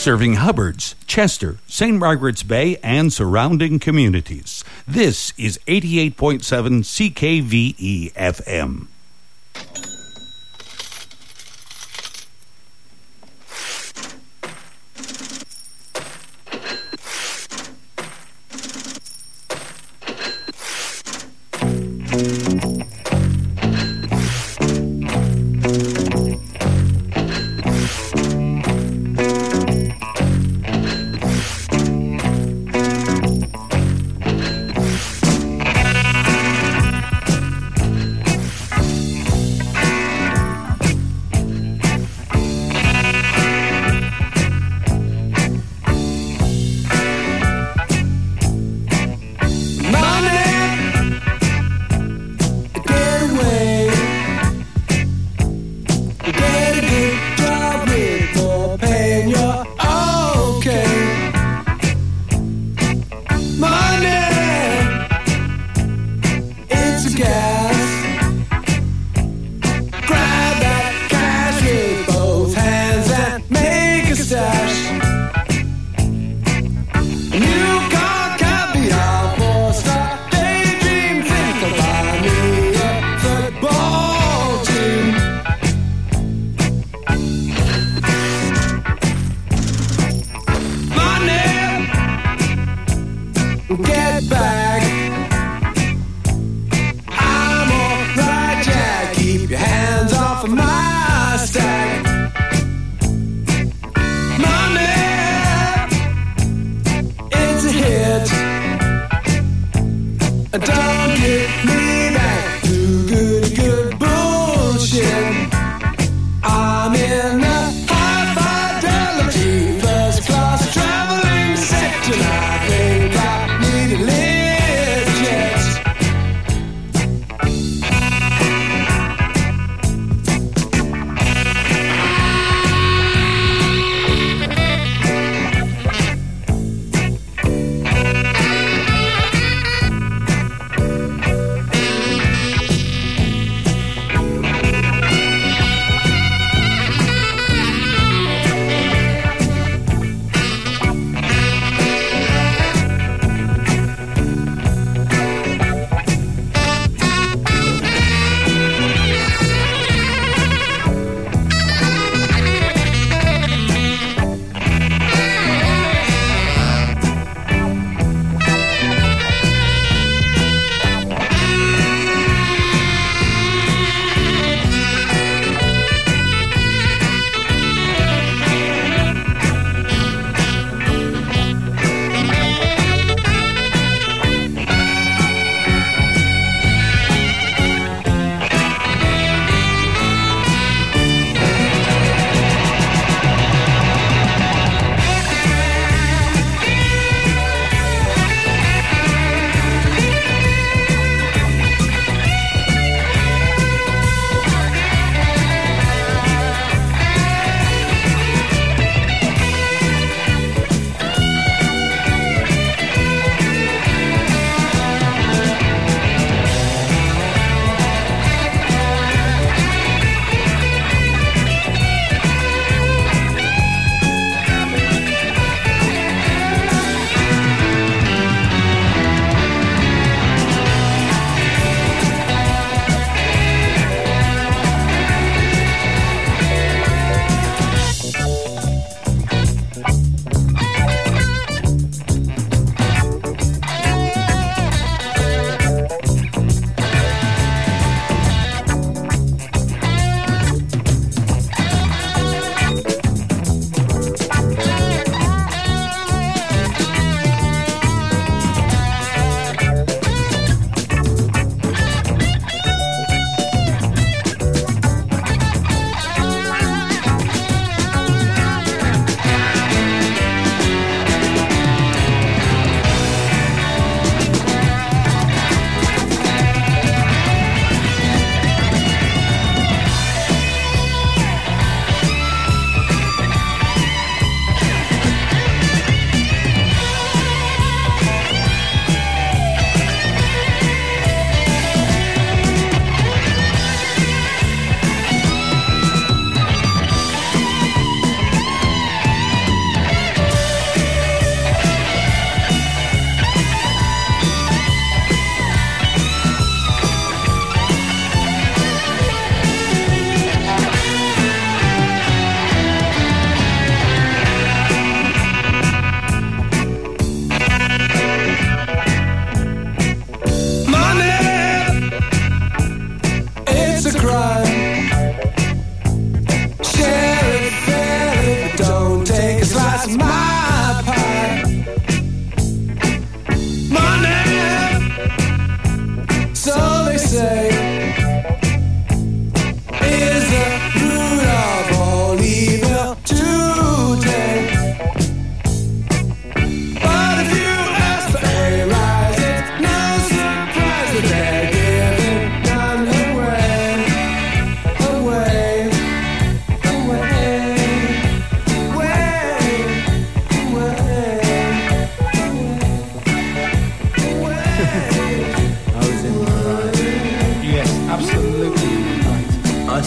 serving Hubbards, Chester, St. Margaret's Bay, and surrounding communities. This is 88.7 CKVE FM. First class traveling sector, I think I need to live.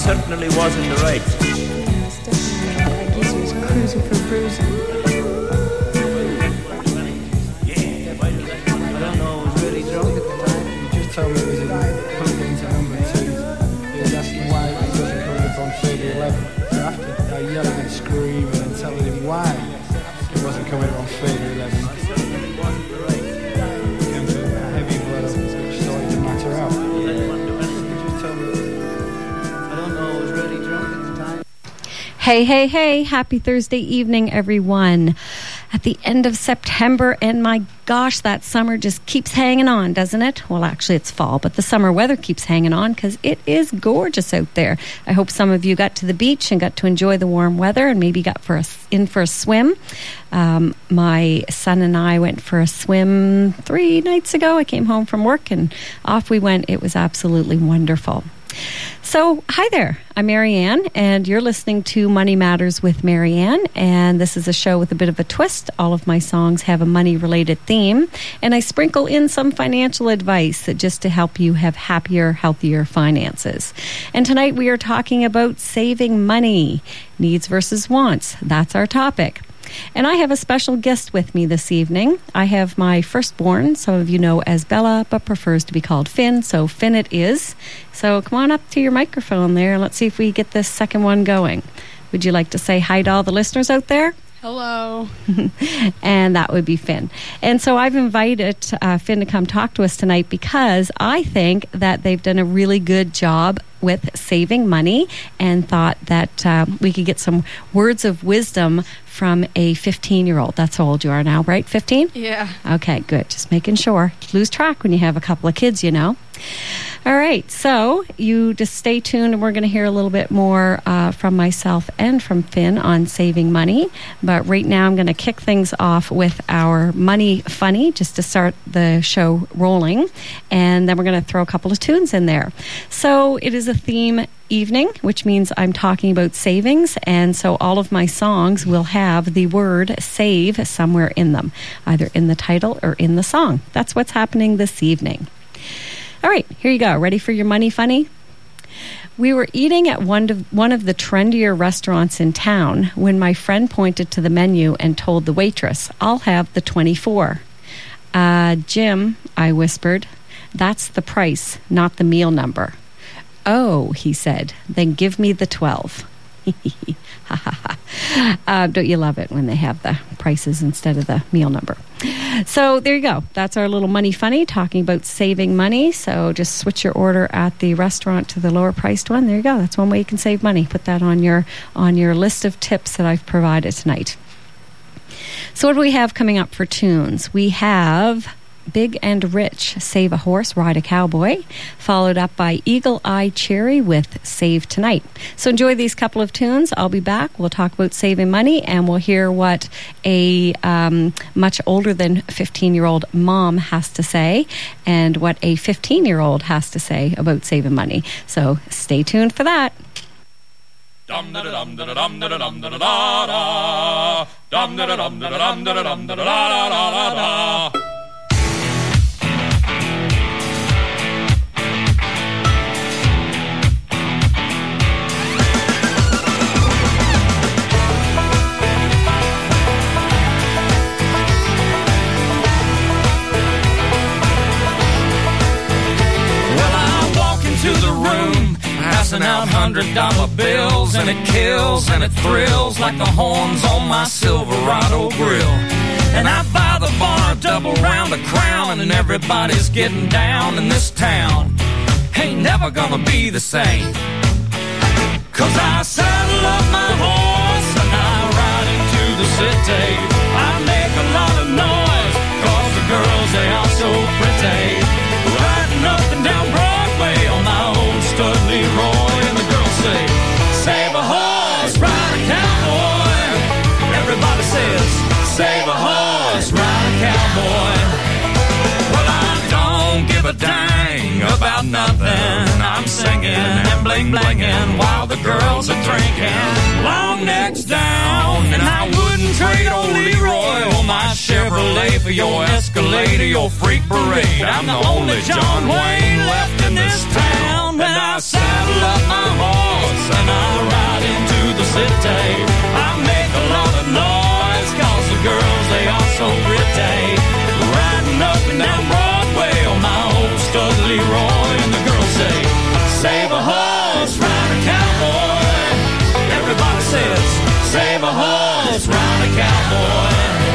certainly was in the right. Yes, definitely. I guess he was cruising for bruising. Yeah, I don't know, I was really drunk at the time. He just told me it was coming into number 2. He was asking why he wasn't coming up on figure 11. So after I yelling and screaming and telling him why he wasn't coming up on figure 11, Certainly wasn't the right. came to a heavy blow which started to matter out. He just told me. I don't know, I was really drunk at the time. Hey, hey, hey. Happy Thursday evening, everyone. At the end of September, and my gosh, that summer just keeps hanging on, doesn't it? Well, actually, it's fall, but the summer weather keeps hanging on because it is gorgeous out there. I hope some of you got to the beach and got to enjoy the warm weather and maybe got in for a swim. My son and I went for a swim 3 nights ago. I came home from work and off we went. It was absolutely wonderful. So, hi there. I'm Marianne, and you're listening to Money Matters with Marianne, and this is a show with a bit of a twist. All of my songs have a money-related theme, and I sprinkle in some financial advice just to help you have happier, healthier finances. And tonight we are talking about saving money, needs versus wants. That's our topic. And I have a special guest with me this evening. I have my firstborn, some of you know as Bella, but prefers to be called Finn, so Finn it is. So come on up to your microphone there, and let's see if we get this second one going. Would you like to say hi to all the listeners out there? Hello. And that would be Finn. And so I've invited Finn to come talk to us tonight because I think that they've done a really good job with saving money and thought that we could get some words of wisdom from a 15-year-old. That's how old you are now, right? 15? Yeah. Okay, good. Just making sure. You lose track when you have a couple of kids, you know. All right, so you just stay tuned, and we're going to hear a little bit more from myself and from Finn on saving money. But right now, I'm going to kick things off with our Money Funny, just to start the show rolling. And then we're going to throw a couple of tunes in there. So it is a theme evening, which means I'm talking about savings, and so all of my songs will have the word save somewhere in them, either in the title or in the song. That's what's happening this evening. All right, here you go. Ready for your Money Funny? We were eating at one of the trendier restaurants in town when my friend pointed to the menu and told the waitress, "I'll have the 24. Jim," I whispered, "that's the price, not the meal number." "Oh," he said, "then give me the 12. Don't you love it when they have the prices instead of the meal number? So there you go. That's our little Money Funny, talking about saving money. So just switch your order at the restaurant to the lower priced one. There you go. That's one way you can save money. Put that on your list of tips that I've provided tonight. So what do we have coming up for tunes? We have Big and Rich, Save a Horse, Ride a Cowboy, followed up by Eagle Eye Cherry with Save Tonight. So enjoy these couple of tunes. I'll be back. We'll talk about saving money, and we'll hear what a much older than 15-year-old mom has to say and what a 15-year-old has to say about saving money. So stay tuned for that. Dum da dum da dum da dum da da dum da dum da dum da dum da da. Passing out $100 bills, and it kills and it thrills like the horns on my Silverado grill. And I buy the bar a double round of Crown, and everybody's getting down in this town. Ain't never gonna be the same, 'cause I saddle up my horse and I ride into the city. I make a lot of noise 'cause the girls, they are so pretty. Riding up and down Broadway on my old stud Leroy, and the girls say, "Save a horse, ride a cowboy." Everybody says, "Save a horse, ride a cowboy." Well, I don't give a dang about nothing. I'm singing and bling-blinging while the girls are drinking. Long necks down, and I wouldn't trade old Leroy or my Chevrolet for your Escalade or your freak parade. I'm the only John Wayne left in this town, and I saddle up my horse and I ride into the city. I make a lot of noise, cause the girls, they are so pretty. Riding up and down Broadway on my old stud Leroy, and the girls say, save a horse, ride a cowboy. Everybody says, save a horse, ride a cowboy.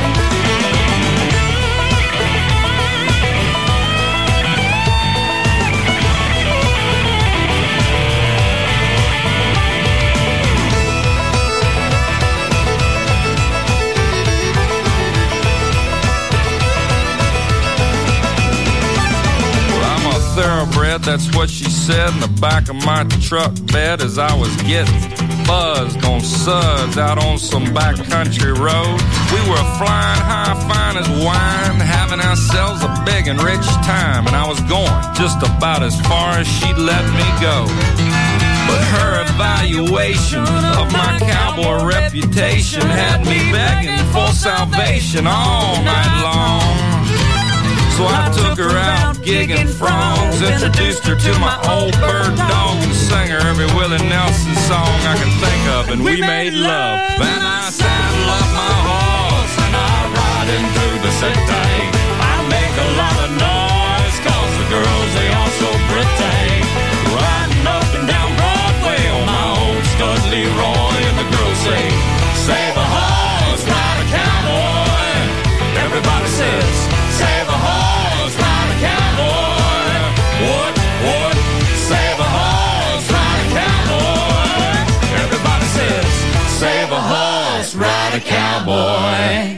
Thoroughbred, that's what she said in the back of my truck bed as I was getting buzzed on suds out on some backcountry road. We were flying high, fine as wine, having ourselves a big and rich time, and I was going just about as far as she'd let me go. But her evaluation of my cowboy reputation had me begging for salvation all night long. So I took her out gigging frogs, introduced her to my old bird dog, and sang her every Willie Nelson song I could think of, and we made love. Then I saddle up my horse and I ride into the city. I make a lot of noise, cause the girls, they are so pretty. Riding up and down Broadway on my old stud Leroy, and the girls say, save a horse, ride a cowboy. Everybody says, save a horse, ride a cowboy. What? Save a horse, ride a cowboy. Everybody says, save a horse, ride a cowboy.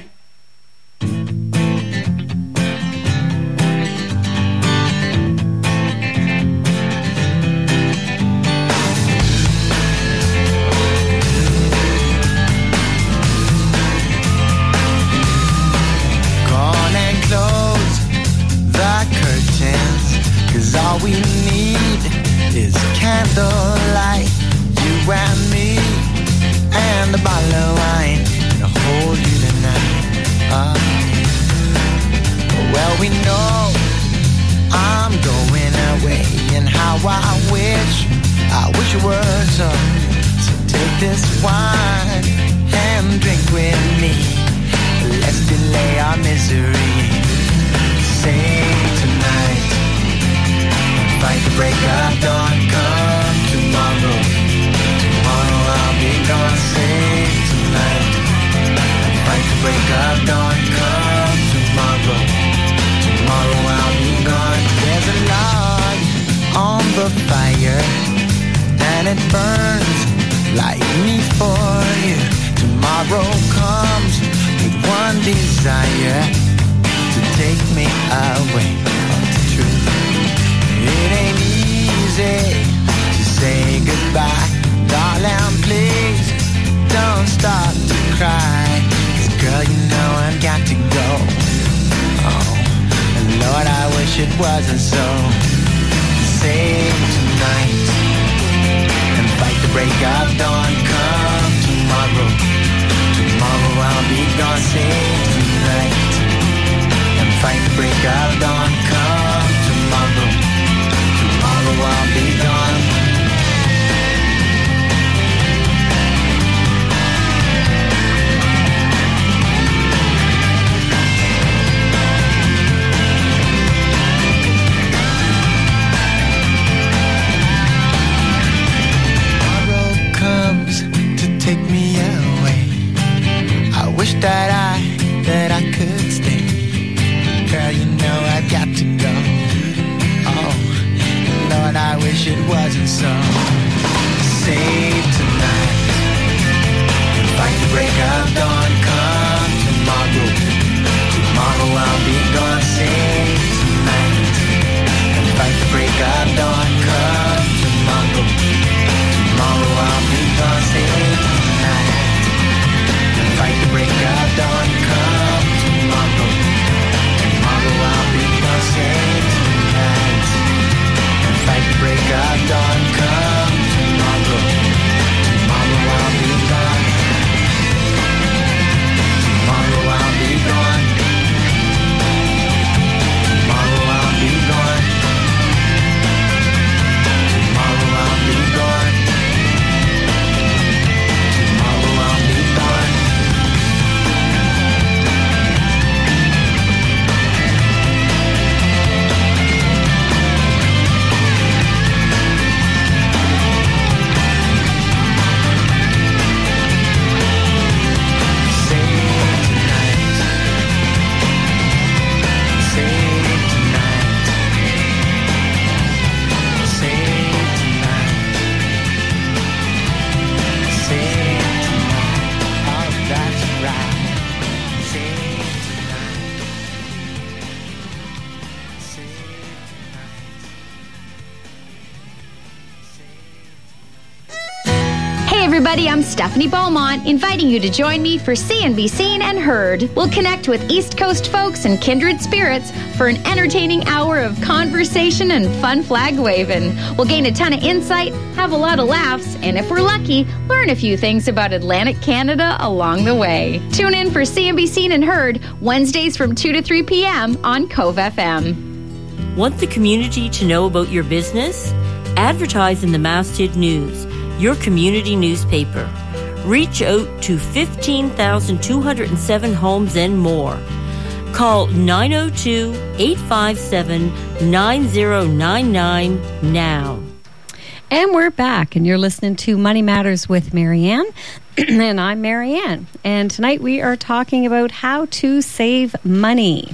All we need is candlelight, you and me, and a bottle of wine to hold you tonight. Well, we know I'm going away, and how I wish it were so. So take this wine and drink with me. Let's delay our misery. Say tonight, fight the break of dawn, come tomorrow. Tomorrow I'll be gone, say tonight. Fight the break of dawn, come tomorrow. Tomorrow I'll be gone. There's a log on the fire, and it burns like me for you. Tomorrow comes with one desire, to take me away from the truth. It ain't easy to say goodbye, darling, please don't start to cry. 'Cause girl, you know I've got to go. Oh, and Lord, I wish it wasn't so. Save tonight and fight the break of dawn, come tomorrow. Tomorrow I'll be gone, save tonight and fight the break of dawn, come tomorrow. Tomorrow I'll be gone. Tomorrow comes to take me away. I wish that I could stay. Girl, you know I've got to go. Oh, Lord, I wish it wasn't so. Save tonight and fight the break of dawn, come tomorrow. Tomorrow I'll be gone. Save tonight and fight the break of dawn, come tomorrow. Tomorrow I'll be gone. Save tonight and fight the break of dawn, come tomorrow. Tomorrow I'll be gone. Save tonight. Fight the break of dawn, come everybody, I'm Stephanie Beaumont, inviting you to join me for See and Be Seen and Heard. We'll connect with East Coast folks and kindred spirits for an entertaining hour of conversation and fun flag waving. We'll gain a ton of insight, have a lot of laughs, and if we're lucky, learn a few things about Atlantic Canada along the way. Tune in for See and Be Seen and Heard, Wednesdays from 2 to 3 p.m. on Cove FM. Want the community to know about your business? Advertise in the Masthead News, your community newspaper. Reach out to 15,207 homes and more. Call 902-857-9099 now. And we're back, and you're listening to Money Matters with Marianne, and I'm Marianne. And tonight we are talking about how to save money.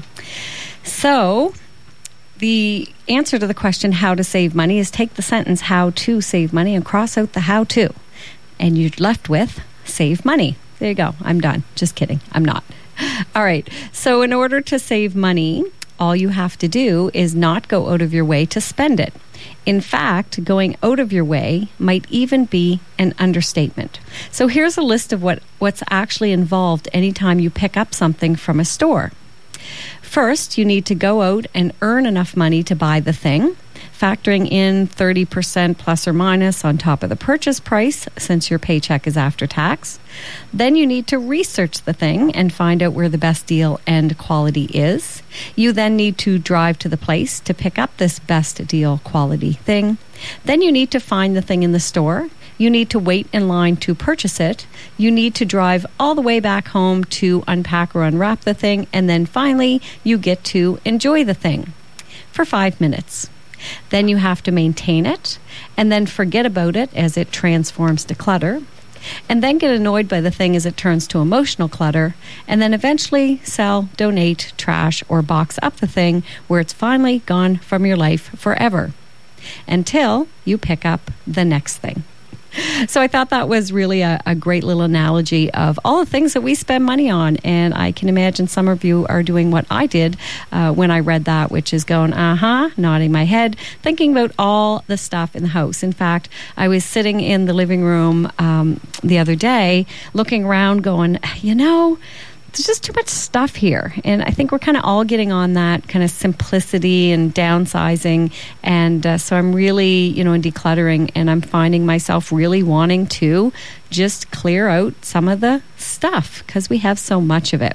So, the answer to the question, how to save money, is take the sentence, how to save money, and cross out the how to. And you're left with save money. There you go. I'm done. Just kidding. I'm not. All right. So in order to save money, all you have to do is not go out of your way to spend it. In fact, going out of your way might even be an understatement. So here's a list of what's actually involved anytime you pick up something from a store. First, you need to go out and earn enough money to buy the thing, factoring in 30% plus or minus on top of the purchase price, since your paycheck is after tax. Then you need to research the thing and find out where the best deal and quality is. You then need to drive to the place to pick up this best deal quality thing. Then you need to find the thing in the store. You need to wait in line to purchase it. You need to drive all the way back home to unpack or unwrap the thing. And then finally, you get to enjoy the thing for 5 minutes. Then you have to maintain it and then forget about it as it transforms to clutter. And then get annoyed by the thing as it turns to emotional clutter. And then eventually sell, donate, trash, or box up the thing where it's finally gone from your life forever. Until you pick up the next thing. So I thought that was really a great little analogy of all the things that we spend money on. And I can imagine some of you are doing what I did when I read that, which is going, nodding my head, thinking about all the stuff in the house. In fact, I was sitting in the living room the other day, looking around going, there's just too much stuff here. And I think we're kind of all getting on that kind of simplicity and downsizing. And so I'm really, in decluttering, and I'm finding myself really wanting to just clear out some of the stuff because we have so much of it.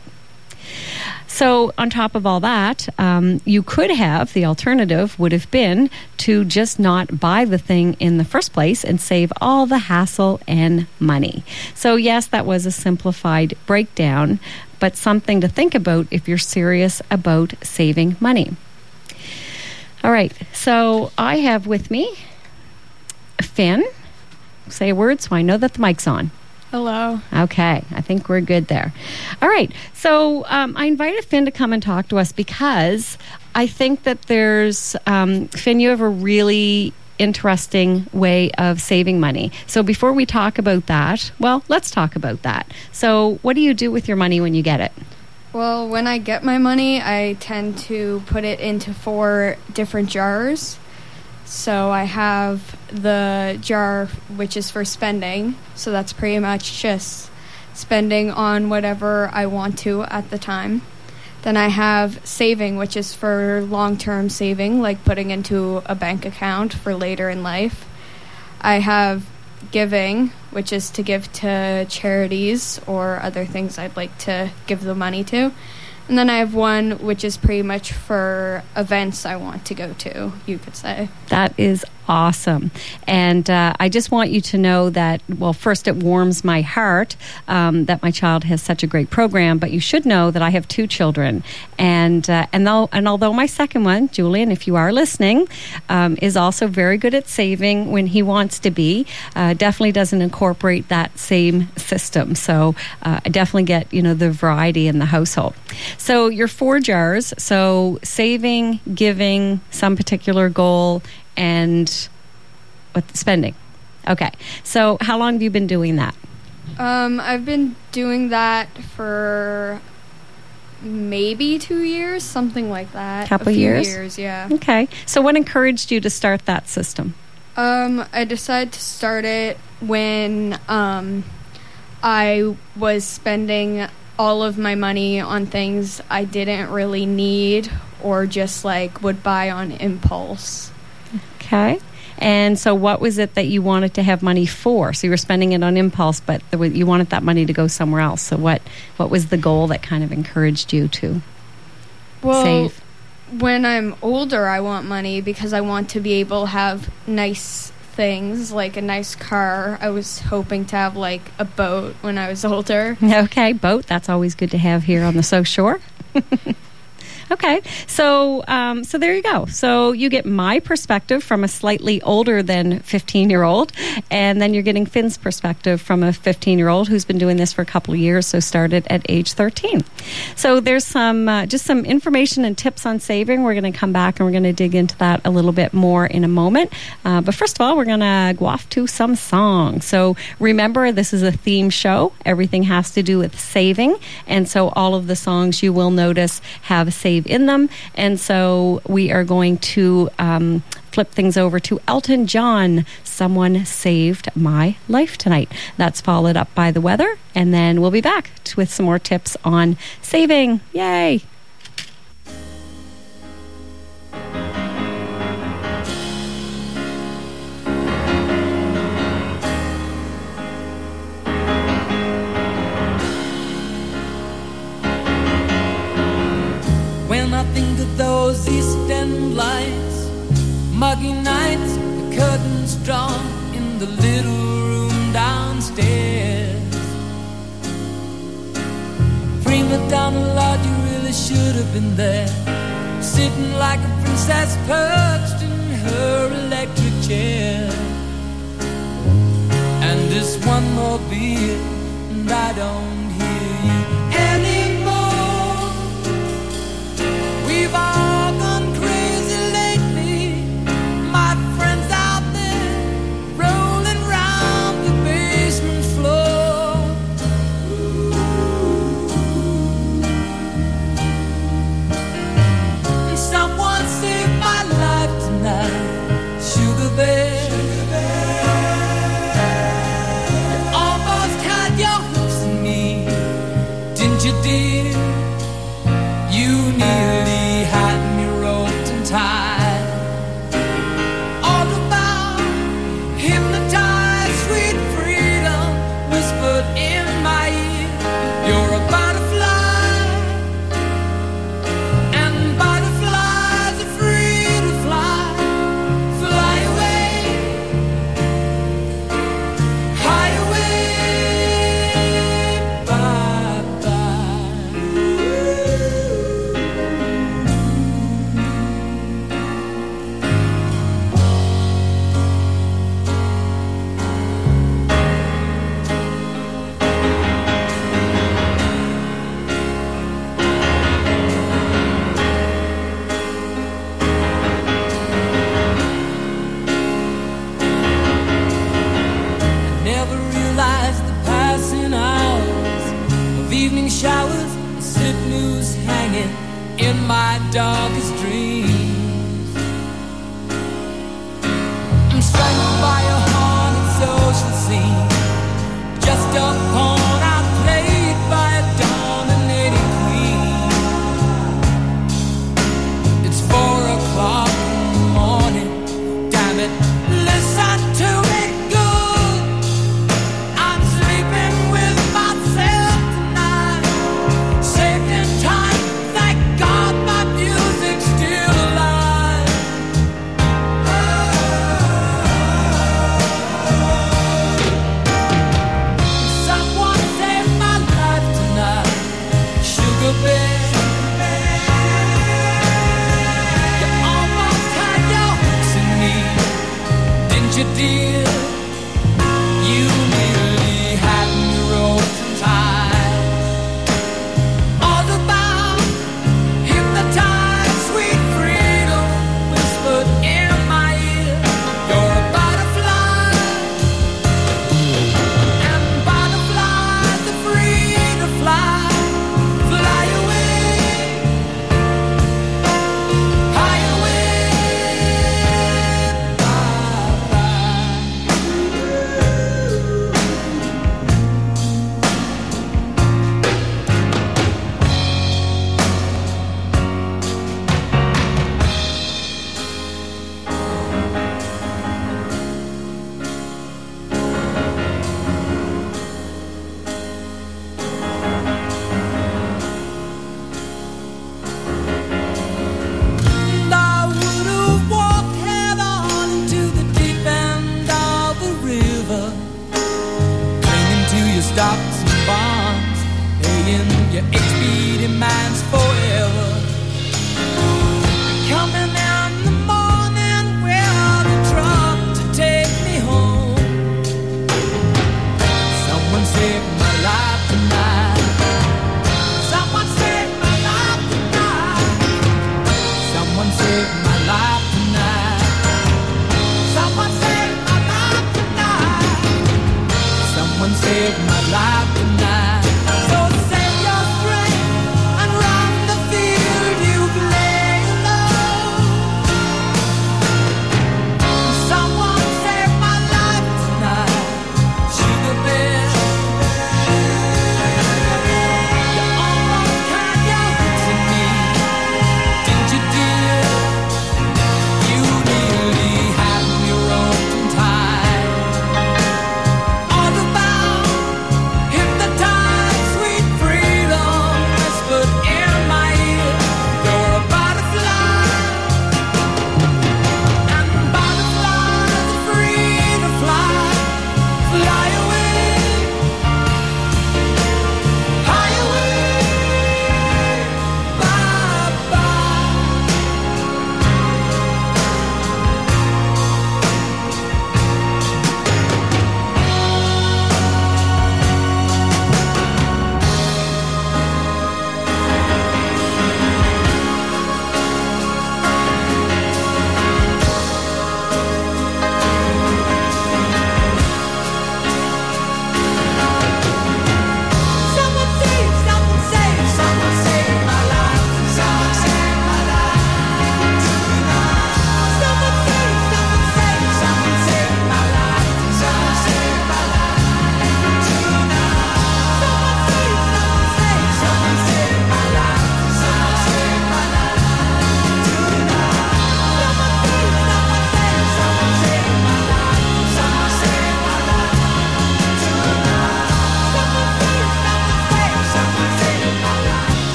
So on top of all that, you could have, the alternative would have been to just not buy the thing in the first place and save all the hassle and money. So yes, that was a simplified breakdown, but something to think about if you're serious about saving money. All right, so I have with me Finn. Say a word so I know that the mic's on. Hello. Okay, I think we're good there. All right, so I invited Finn to come and talk to us because I think that there's, Finn, you have a really interesting way of saving money. So before we talk about that, well, let's talk about that. So what do you do with your money when you get it? Well, when I get my money, I tend to put it into 4 different jars. So I have the jar which is for spending. So that's pretty much just spending on whatever I want to at the time. Then I have saving, which is for long-term saving, like putting into a bank account for later in life. I have giving, which is to give to charities or other things I'd like to give the money to. And then I have one which is pretty much for events I want to go to, you could say. That is awesome. And I just want you to know that, well, first, it warms my heart that my child has such a great program, but you should know that I have 2 children. And although my second one, Julian, if you are listening, is also very good at saving when he wants to be, definitely doesn't incorporate that same system. So I definitely get, the variety in the household. So your 4 jars, so saving, giving, some particular goal, and spending. Okay. So how long have you been doing that? I've been doing that for maybe 2 years, something like that. Couple a few years? years, yeah. Okay. So what encouraged you to start that system? I decided to start it when I was spending all of my money on things I didn't really need or just like would buy on impulse. Okay. And so what was it that you wanted to have money for? So you were spending it on impulse, but you wanted that money to go somewhere else. So what was the goal that kind of encouraged you to save? When I'm older, I want money because I want to be able to have nice things, like a nice car. I was hoping to have like a boat when I was older. Okay, boat. That's always good to have here on the South Shore. Okay, so there you go. So you get my perspective from a slightly older than 15-year-old, and then you're getting Finn's perspective from a 15-year-old who's been doing this for a couple of years, so started at age 13. So there's just some information and tips on saving. We're going to come back and we're going to dig into that a little bit more in a moment. But first of all, we're going to go off to some songs. So remember, this is a theme show. Everything has to do with saving, and so all of the songs you will notice have save in them, and so we are going to flip things over to Elton John. Someone Saved My Life Tonight. That's followed up by the weather, and then we'll be back with some more tips on saving. Yay! When I think of those East End lights, muggy nights, the curtains drawn in the little room downstairs. Prima Donna, Lord, you really should have been there, sitting like a princess perched in her electric chair. And just one more beer, and I don't hear you anymore. We've all gone crazy lately. My friends out there rolling round the basement floor. And someone saved my life tonight, Sugar Bear. You almost had your hooks in me, didn't you, dear? You nearly had me roped and tied. All about hypnotized, sweet freedom whispered in my ear. You're a butterfly, and butterflies are free to fly. Fly away, high away, bye-bye.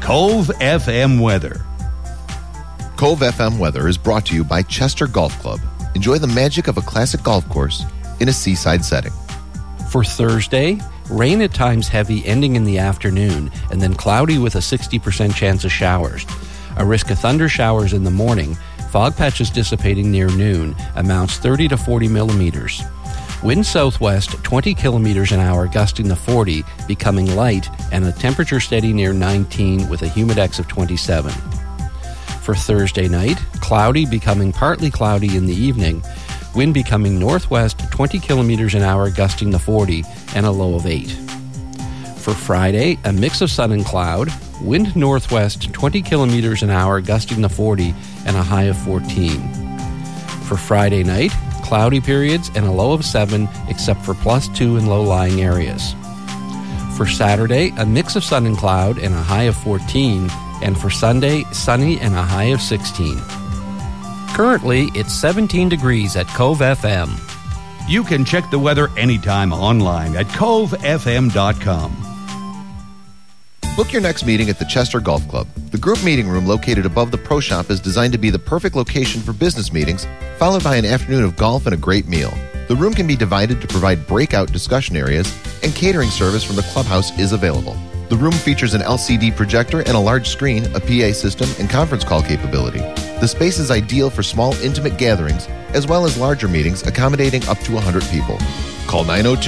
Cove FM weather. Cove FM weather is brought to you by Chester Golf Club. Enjoy the magic of a classic golf course in a seaside setting. For Thursday, rain at times heavy ending in the afternoon and then cloudy with a 60% chance of showers. A risk of thunder showers in the morning. Fog patches dissipating near noon. Amounts 30 to 40 millimeters. Wind southwest 20 kilometers an hour gusting to 40, becoming light, and a temperature steady near 19 with a humidex of 27. For Thursday night, cloudy becoming partly cloudy in the evening. Wind becoming northwest 20 kilometers an hour gusting to 40 and a low of 8. For Friday, a mix of sun and cloud. Wind northwest 20 kilometers an hour gusting to 40 and a high of 14. For Friday night, cloudy periods and a low of 7 except for +2 in low-lying areas. For Saturday, a mix of sun and cloud and a high of 14. And for Sunday, sunny and a high of 16. Currently, it's 17 degrees at Cove FM. You can check the weather anytime online at covefm.com. Book your next meeting at the Chester Golf Club. The group meeting room located above the Pro Shop is designed to be the perfect location for business meetings, followed by an afternoon of golf and a great meal. The room can be divided to provide breakout discussion areas, and catering service from the clubhouse is available. The room features an LCD projector and a large screen, a PA system, and conference call capability. The space is ideal for small, intimate gatherings, as well as larger meetings accommodating up to 100 people. Call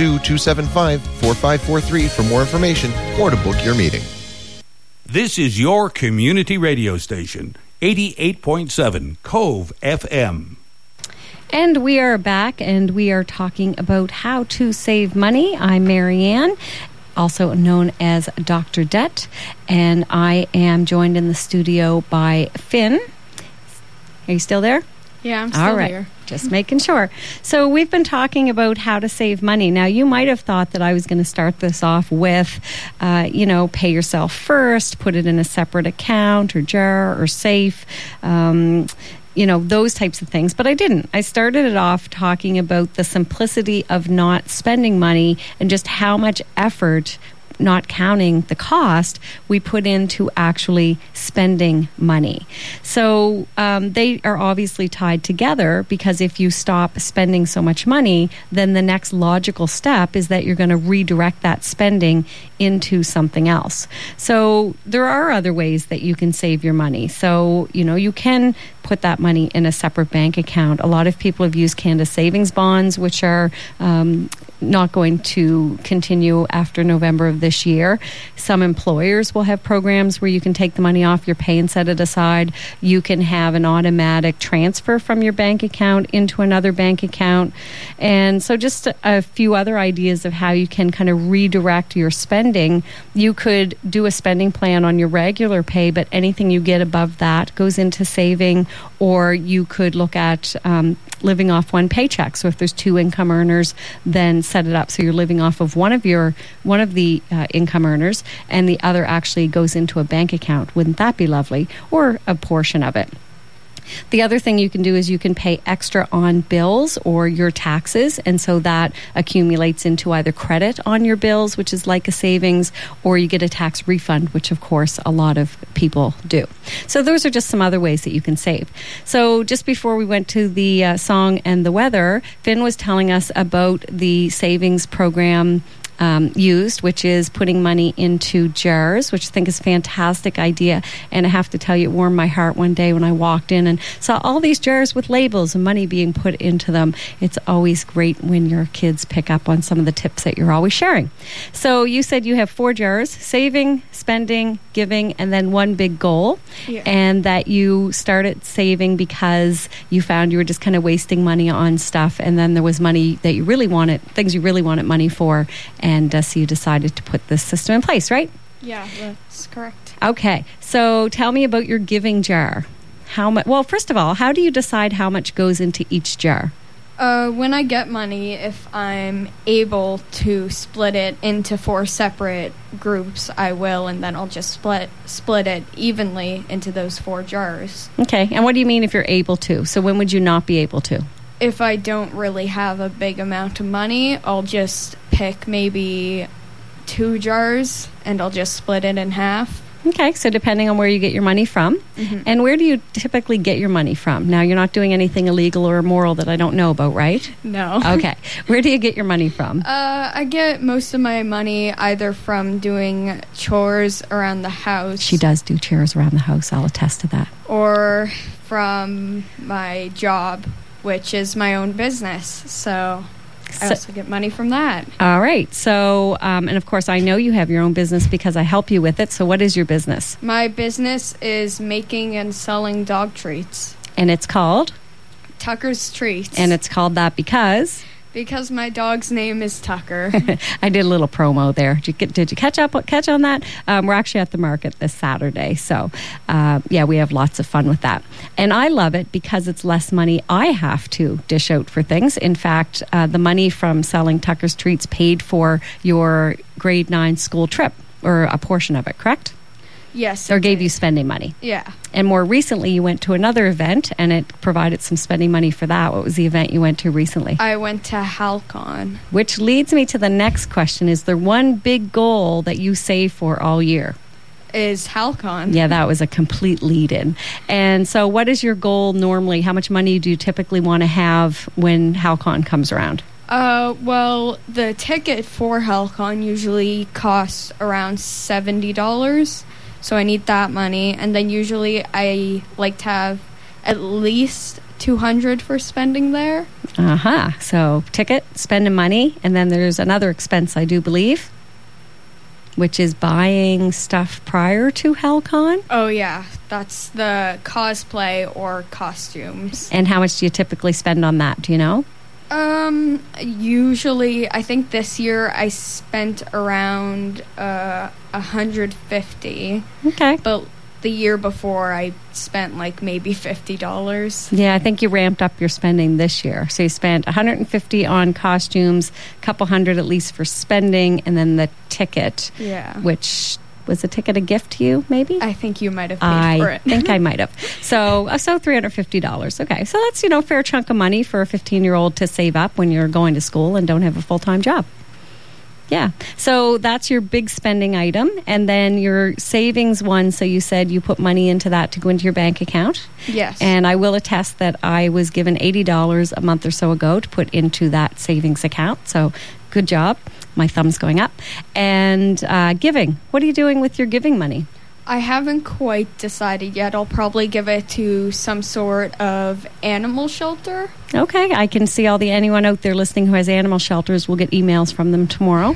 902-275-4543 for more information or to book your meeting. This is your community radio station, 88.7 Cove FM. And we are back, and we are talking about how to save money. I'm Marianne, also known as Dr. Debt, and I am joined in the studio by Finn. Are you still there? Yeah, I'm still All right. here. Just making sure. So we've been talking about how to save money. Now, you might have thought that I was going to start this off with, pay yourself first, put it in a separate account or jar or safe, those types of things. But I didn't. I started it off talking about the simplicity of not spending money and just how much effort, not counting the cost, we put into actually spending money. So they are obviously tied together, because if you stop spending so much money, then the next logical step is that you're going to redirect that spending into something else. So there are other ways that you can save your money. So, you can put that money in a separate bank account. A lot of people have used Canada Savings Bonds, which are not going to continue after November of this year. Some employers will have programs where you can take the money off your pay and set it aside. You can have an automatic transfer from your bank account into another bank account. And so just a few other ideas of how you can kind of redirect your spending. You could do a spending plan on your regular pay, but anything you get above that goes into saving. Or you could look at living off one paycheck. So if there's two income earners, then set it up so you're living off of one of the income earners, and the other actually goes into a bank account. Wouldn't that be lovely? Or a portion of it. The other thing you can do is you can pay extra on bills or your taxes, and so that accumulates into either credit on your bills, which is like a savings, or you get a tax refund, which of course a lot of people do. So those are just some other ways that you can save. So just before we went to the song and the weather, Finn was telling us about the savings program used, which is putting money into jars, which I think is a fantastic idea. And I have to tell you, it warmed my heart one day when I walked in and saw all these jars with labels and money being put into them. It's always great when your kids pick up on some of the tips that you're always sharing. So you said you have 4 jars: saving, spending, giving, and then one big goal. Yeah. And that you started saving because you found you were just kind of wasting money on stuff, and then there was money that you really wanted, things you really wanted money for, and so you decided to put this system in place, right? Yeah, that's correct. Okay, so tell me about your giving jar. How much? Well, first of all, how do you decide how much goes into each jar? When I get money, if I'm able to split it into 4 separate groups, I will, and then I'll just split it evenly into those 4 jars. Okay, and what do you mean if you're able to? So when would you not be able to? If I don't really have a big amount of money, I'll just pick maybe 2 jars, and I'll just split it in half. Okay, so depending on where you get your money from. Mhm. And where do you typically get your money from? Now, you're not doing anything illegal or immoral that I don't know about, right? No. Okay. Where do you get your money from? I get most of my money either from doing chores around the house. She does do chores around the house. I'll attest to that. Or from my job, which is my own business. So I also get money from that. All right. So, and of course, I know you have your own business because I help you with it. So what is your business? My business is making and selling dog treats. And it's called? Tucker's Treats. And it's called that because? Because my dog's name is Tucker. I did a little promo there. Did you catch on that? We're actually at the market this Saturday. So, yeah, we have lots of fun with that. And I love it because it's less money I have to dish out for things. In fact, the money from selling Tucker's Treats paid for your grade 9 school trip, or a portion of it, correct? Yes. Or gave you spending money. Yeah. And more recently, you went to another event, and it provided some spending money for that. What was the event you went to recently? I went to Halcon. Which leads me to the next question. Is there one big goal that you save for all year? Is Halcon. Yeah, that was a complete lead-in. And so what is your goal normally? How much money do you typically want to have when Halcon comes around? Well, the ticket for Halcon usually costs around $70. So I need that money. And then usually I like to have at least $200 for spending there. Uh-huh. So ticket, spending money. And then there's another expense, I do believe, which is buying stuff prior to Halcon. Oh, yeah. That's the cosplay or costumes. And how much do you typically spend on that? Do you know? Usually, I think this year I spent around $150. Okay. But the year before I spent like maybe $50. Yeah, I think you ramped up your spending this year. So you spent $150 on costumes, a couple hundred at least for spending, and then the ticket. Yeah. Which was the ticket a gift to you, maybe? I think you might have paid for it. I think I might have. So $350. Okay, so that's, a fair chunk of money for a 15-year-old to save up when you're going to school and don't have a full-time job. Yeah, so that's your big spending item. And then your savings one, so you said you put money into that to go into your bank account. Yes. And I will attest that I was given $80 a month or so ago to put into that savings account. So good job. My thumb's going up. And giving. What are you doing with your giving money? I haven't quite decided yet. I'll probably give it to some sort of animal shelter. Okay, I can see anyone out there listening who has animal shelters will get emails from them tomorrow.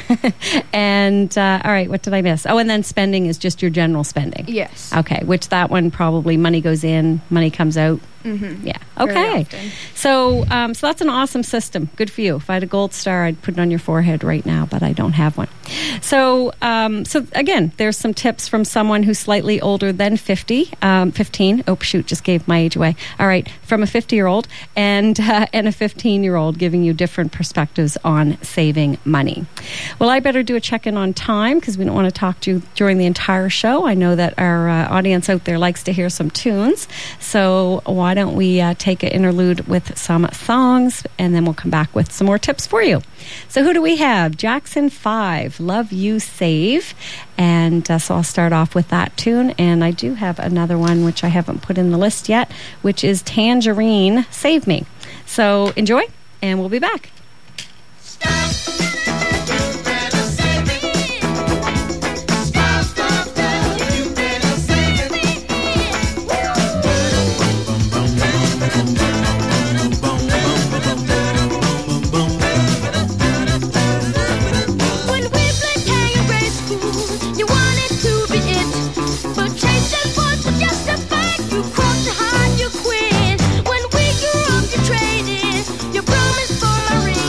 And, all right, what did I miss? Oh, and then spending is just your general spending. Yes. Okay, which that one probably money goes in, money comes out. Mm-hmm. Yeah. Very Okay. often. So that's an awesome system. Good for you. If I had a gold star, I'd put it on your forehead right now, but I don't have one. So again, there's some tips from someone who's slightly older than 15. Oh, shoot, just gave my age away. All right, from a 50-year-old and a 15-year-old, giving you different perspectives on saving money. Well, I better do a check-in on time because we don't want to talk to you during the entire show. I know that our audience out there likes to hear some tunes. So why don't we take an interlude with some songs, and then we'll come back with some more tips for you. So who do we have? Jackson 5, Love You Save. And so I'll start off with that tune. And I do have another one, which I haven't put in the list yet, which is Tangerine, Save Me. So enjoy, and we'll be back. When we grew up, you traded your promise for my ring.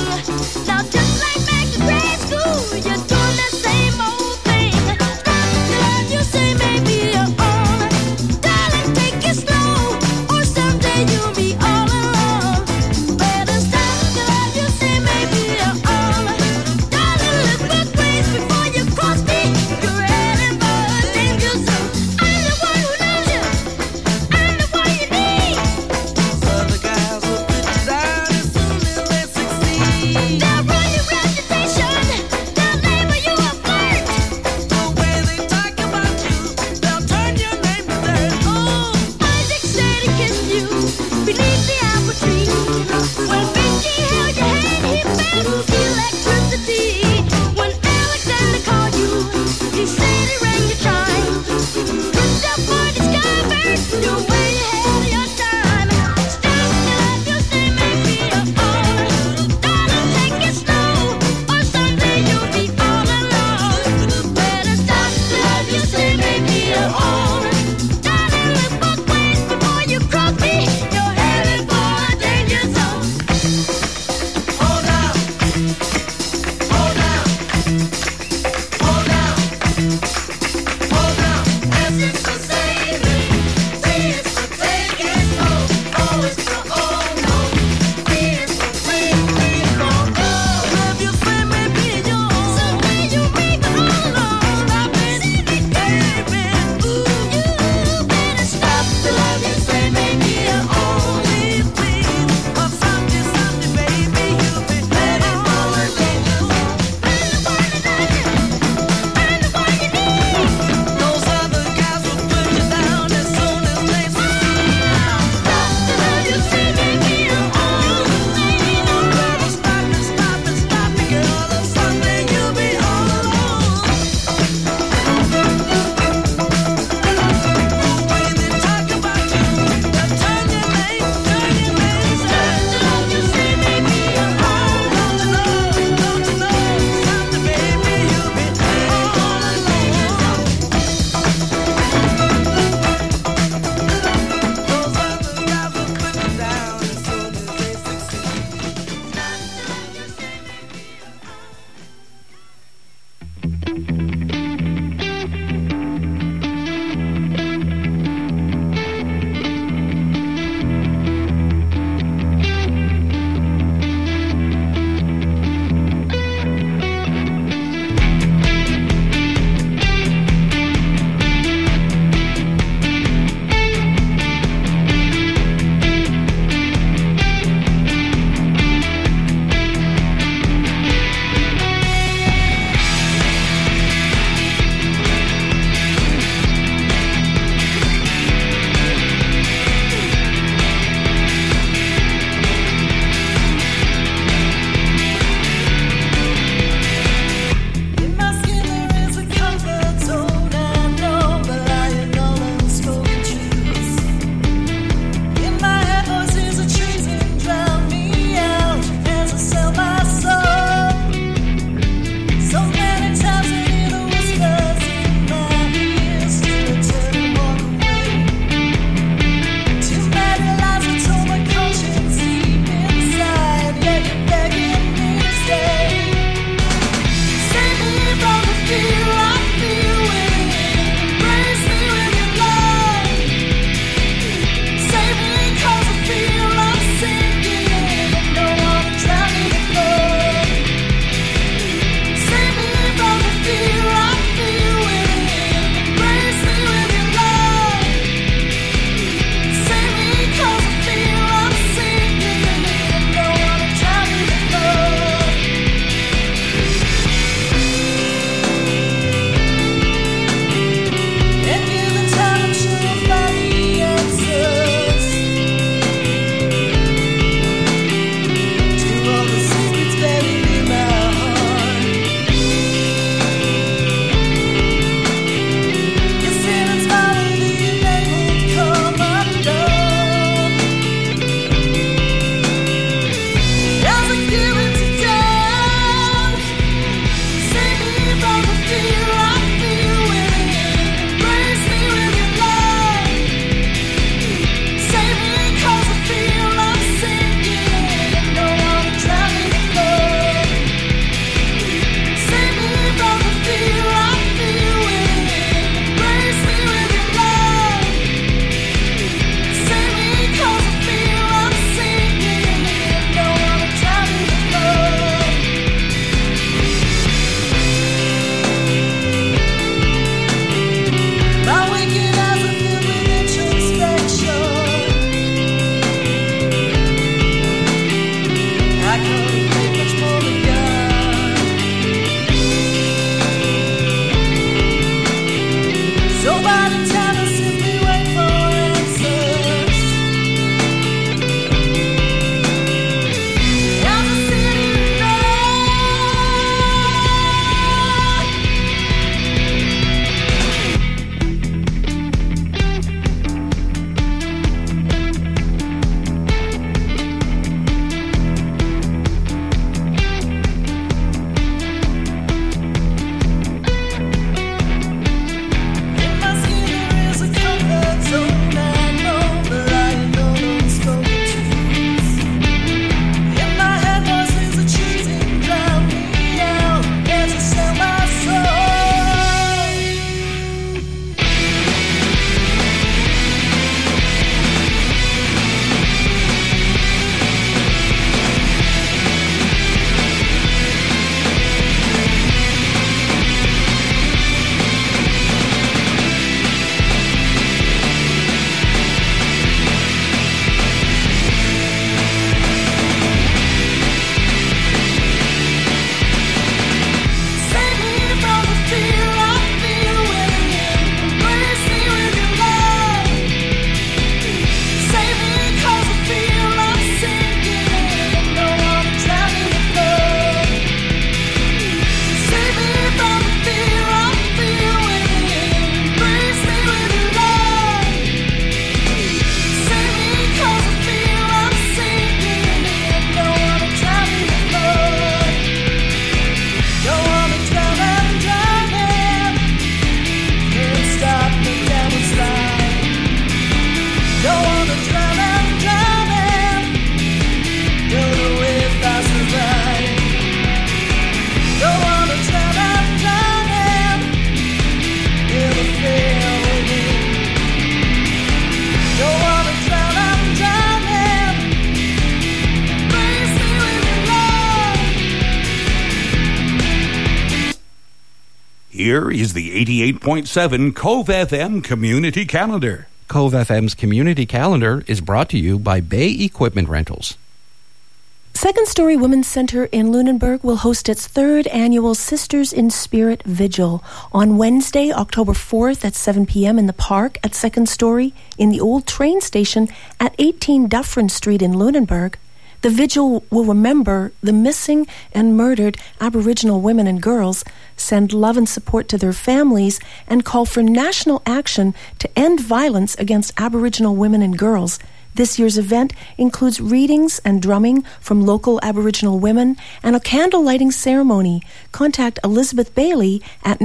Here is the 88.7 Cove FM Community Calendar. Cove FM's Community Calendar is brought to you by Bay Equipment Rentals. Second Story Women's Center in Lunenburg will host its third annual Sisters in Spirit Vigil on Wednesday, October 4th at 7 p.m. in the park at Second Story in the old train station at 18 Dufferin Street in Lunenburg. The vigil will remember the missing and murdered Aboriginal women and girls, send love and support to their families, and call for national action to end violence against Aboriginal women and girls. This year's event includes readings and drumming from local Aboriginal women and a candle lighting ceremony. Contact Elizabeth Bailey at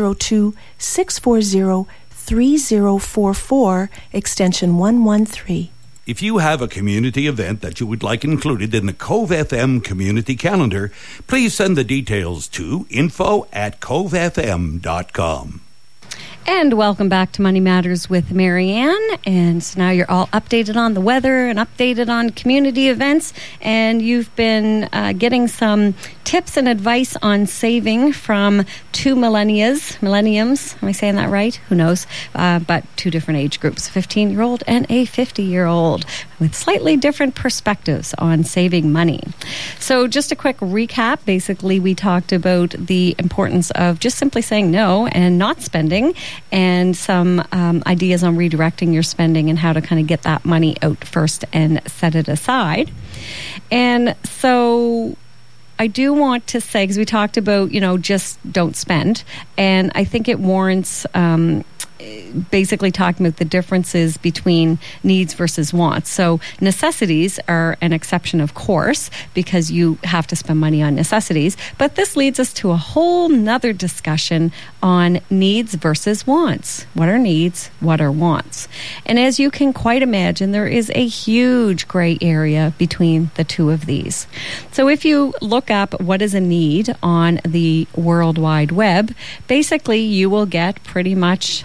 902-640-3044, extension 113. If you have a community event that you would like included in the Cove FM Community Calendar, please send the details to info@covefm.com. And welcome back to Money Matters with Marianne. And so now you're all updated on the weather and updated on community events. And you've been getting some tips and advice on saving from two millenniums. Am I saying that right? Who knows? But two different age groups, a 15-year-old and a 50-year-old, with slightly different perspectives on saving money. So just a quick recap. Basically, we talked about the importance of just simply saying no and not spending, and some ideas on redirecting your spending and how to kind of get that money out first and set it aside. And so I do want to say, because we talked about, just don't spend, and I think it warrants basically talking about the differences between needs versus wants. So necessities are an exception, of course, because you have to spend money on necessities. But this leads us to a whole nother discussion on needs versus wants. What are needs? What are wants? And as you can quite imagine, there is a huge gray area between the two of these. So if you look up what is a need on the World Wide Web, basically you will get pretty much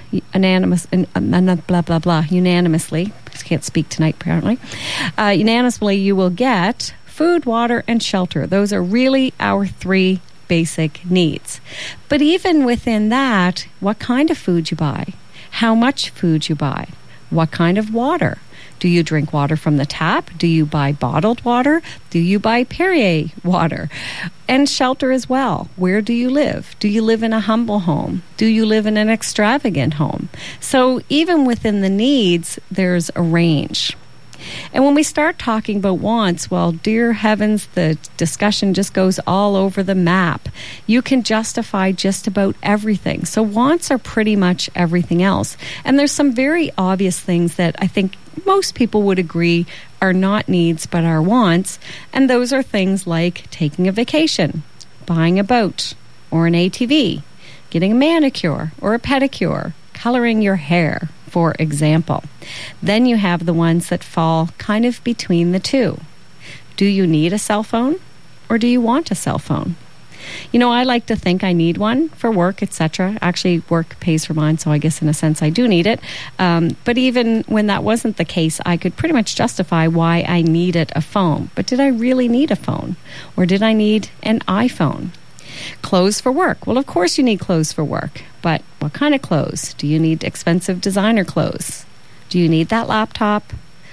unanimously, I can't speak tonight apparently, unanimously you will get food, water, and shelter. Those are really our three basic needs. But even within that, what kind of food you buy, how much food you buy, what kind of water. Do you drink water from the tap? Do you buy bottled water? Do you buy Perrier water? And shelter as well. Where do you live? Do you live in a humble home? Do you live in an extravagant home? So even within the needs, there's a range. And when we start talking about wants, well, dear heavens, the discussion just goes all over the map. You can justify just about everything. So wants are pretty much everything else. And there's some very obvious things that I think most people would agree are not needs but are wants. And those are things like taking a vacation, buying a boat or an ATV, getting a manicure or a pedicure, coloring your hair, for example. Then you have the ones that fall kind of between the two. Do you need a cell phone or do you want a cell phone? I like to think I need one for work, etc. Actually, work pays for mine, so I guess in a sense I do need it. But even when that wasn't the case, I could pretty much justify why I needed a phone. But did I really need a phone? Or did I need an iPhone? Clothes for work. Well, of course you need clothes for work. But what kind of clothes? Do you need expensive designer clothes? Do you need that laptop?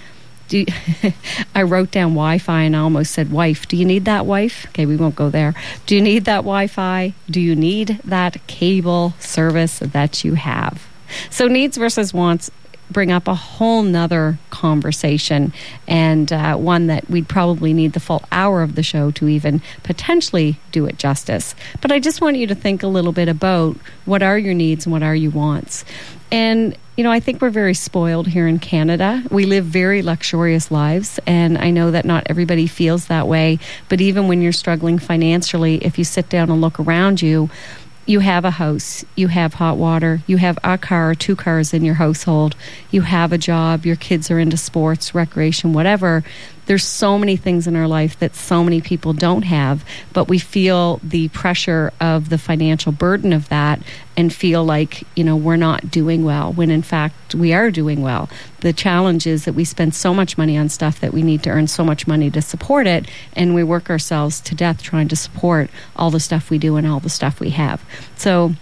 I wrote down Wi-Fi and I almost said wife. Do you need that wife? Okay, we won't go there. Do you need that Wi-Fi? Do you need that cable service that you have? So needs versus wants bring up a whole nother conversation, and one that we'd probably need the full hour of the show to even potentially do it justice. But I just want you to think a little bit about what are your needs and what are your wants. And I think we're very spoiled here in Canada. We live very luxurious lives, and I know that not everybody feels that way. But even when you're struggling financially, if you sit down and look around you, you have a house, you have hot water, you have a car or two cars in your household, you have a job, your kids are into sports, recreation, whatever. There's so many things in our life that so many people don't have, but we feel the pressure of the financial burden of that and feel like, we're not doing well, when in fact we are doing well. The challenge is that we spend so much money on stuff that we need to earn so much money to support it, and we work ourselves to death trying to support all the stuff we do and all the stuff we have. So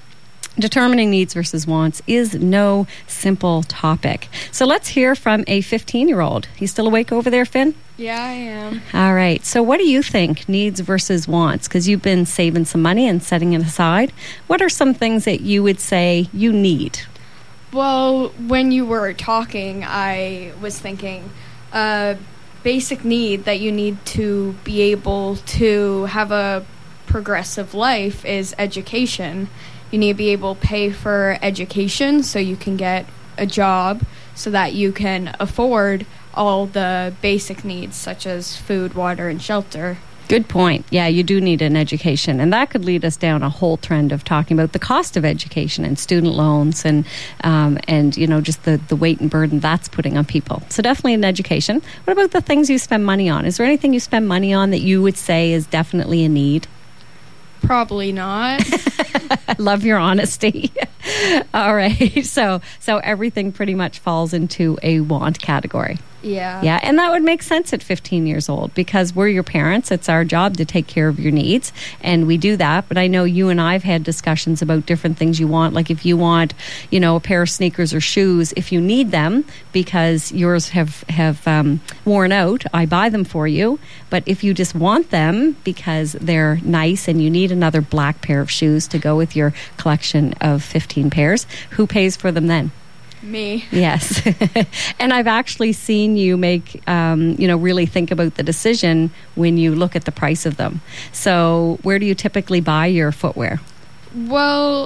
Determining needs versus wants is no simple topic. So let's hear from a 15-year-old. You still awake over there, Finn? Yeah, I am. All right. So what do you think, needs versus wants? Because you've been saving some money and setting it aside. What are some things that you would say you need? Well, when you were talking, I was thinking basic need that you need to be able to have a progressive life is education. You need to be able to pay for education so you can get a job so that you can afford all the basic needs such as food, water, and shelter. Good point. Yeah, you do need an education. And that could lead us down a whole trend of talking about the cost of education and student loans and you know, just the weight and burden that's putting on people. So definitely an education. What about the things you spend money on? Is there anything you spend money on that you would say is definitely a need? Probably not. I love your honesty. All right. So everything pretty much falls into a want category. Yeah. Yeah, and that would make sense at 15 years old because we're your parents. It's our job to take care of your needs, and we do that. But I know you and I have had discussions about different things you want. Like if you want, you know, a pair of sneakers or shoes, if you need them because yours have worn out, I buy them for you. But if you just want them because they're nice and you need another black pair of shoes to go with your collection of 15 pairs, who pays for them then? Me. Yes. And I've actually seen you make, really think about the decision when you look at the price of them. So where do you typically buy your footwear? Well,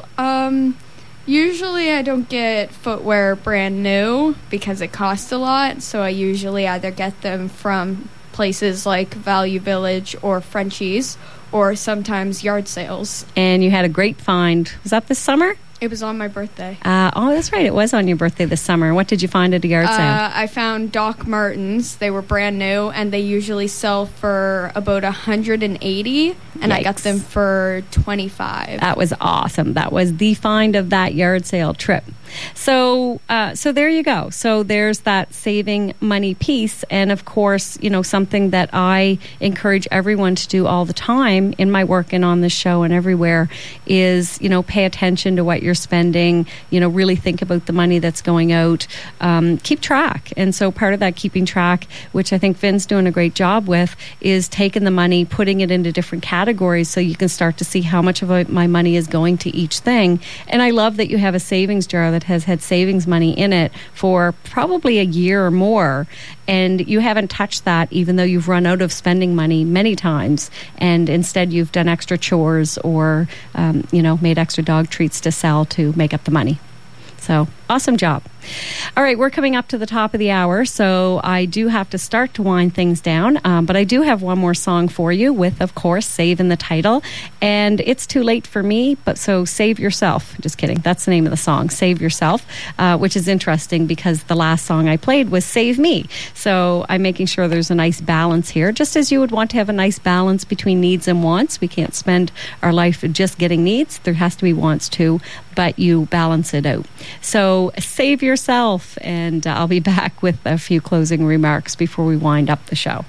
usually I don't get footwear brand new because it costs a lot. So I usually either get them from places like Value Village or Frenchies or sometimes yard sales. And you had a great find. Was that this summer? It was on my birthday. Oh, that's right. It was on your birthday this summer. What did you find at a yard sale? I found Doc Martens. They were brand new, and they usually sell for about $180, and I got them for $25. That was awesome. That was the find of that yard sale trip. So there you go. So there's that saving money piece, and of course, you know, something that I encourage everyone to do all the time in my work and on this show and everywhere is, you know, pay attention to what you're spending, you know, really think about the money that's going out, keep track. And so part of that keeping track, which I think Finn's doing a great job with, is taking the money, putting it into different categories so you can start to see how much of my money is going to each thing. And I love that you have a savings jar that has had savings money in it for probably a year or more, and you haven't touched that even though you've run out of spending money many times, and instead you've done extra chores or made extra dog treats to sell to make up the money. So awesome job. All right, we're coming up to the top of the hour, so I do have to start to wind things down, but I do have one more song for you with, of course, Save in the title, and it's too late for me, but so Save Yourself. Just kidding. That's the name of the song, Save Yourself, which is interesting because the last song I played was Save Me. So I'm making sure there's a nice balance here, just as you would want to have a nice balance between needs and wants. We can't spend our life just getting needs. There has to be wants too, but you balance it out. So save yourself, and I'll be back with a few closing remarks before we wind up the show.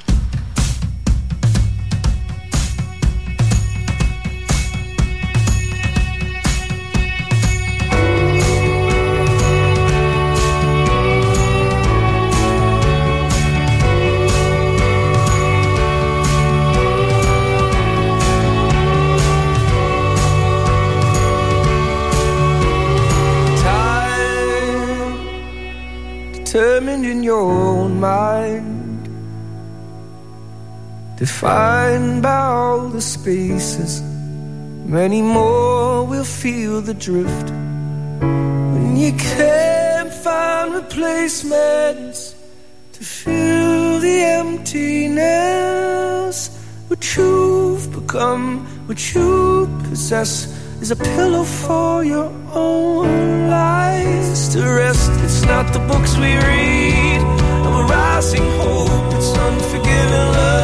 Determined in your own mind, defined by all the spaces. Many more will feel the drift when you can't find replacements to fill the emptiness. What you've become, what you possess, is a pillow for your own lies to rest. It's not the books we read, and we're rising hope. It's unforgiving love.